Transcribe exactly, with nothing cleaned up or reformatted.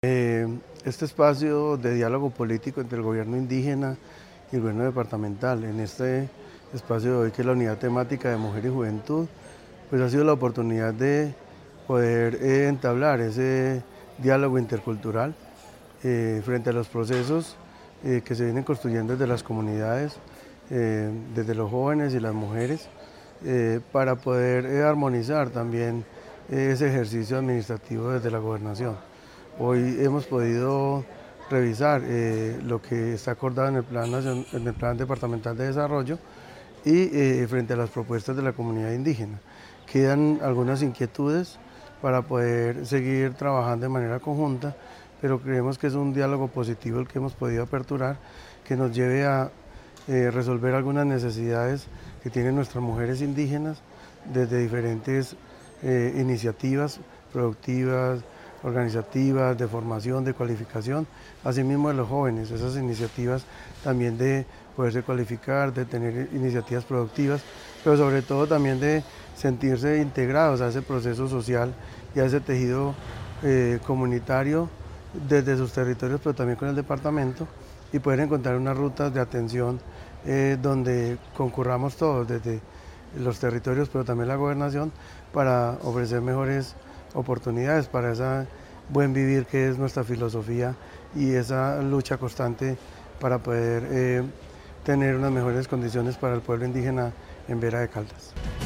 Eh, este espacio de diálogo político entre el gobierno indígena y el gobierno departamental, en este espacio de hoy que es la unidad temática de mujer y juventud, pues ha sido la oportunidad de poder eh, entablar ese diálogo intercultural eh, frente a los procesos eh, que se vienen construyendo desde las comunidades, eh, desde los jóvenes y las mujeres, eh, para poder eh, armonizar también eh, ese ejercicio administrativo desde la gobernación. Hoy hemos podido revisar eh, lo que está acordado en el Plan, Nacion- en el Plan Departamental de Desarrollo y eh, frente a las propuestas de la comunidad indígena. Quedan algunas inquietudes para poder seguir trabajando de manera conjunta, pero creemos que es un diálogo positivo el que hemos podido aperturar, que nos lleve a eh, resolver algunas necesidades que tienen nuestras mujeres indígenas desde diferentes eh, iniciativas productivas, organizativas, de formación, de cualificación, asimismo de los jóvenes, esas iniciativas también de poderse cualificar, de tener iniciativas productivas, pero sobre todo también de sentirse integrados a ese proceso social y a ese tejido eh, comunitario desde sus territorios, pero también con el departamento, y poder encontrar unas rutas de atención eh, donde concurramos todos, desde los territorios, pero también la gobernación, para ofrecer mejores oportunidades para ese buen vivir que es nuestra filosofía y esa lucha constante para poder eh, tener unas mejores condiciones para el pueblo indígena en Vera de Caldas.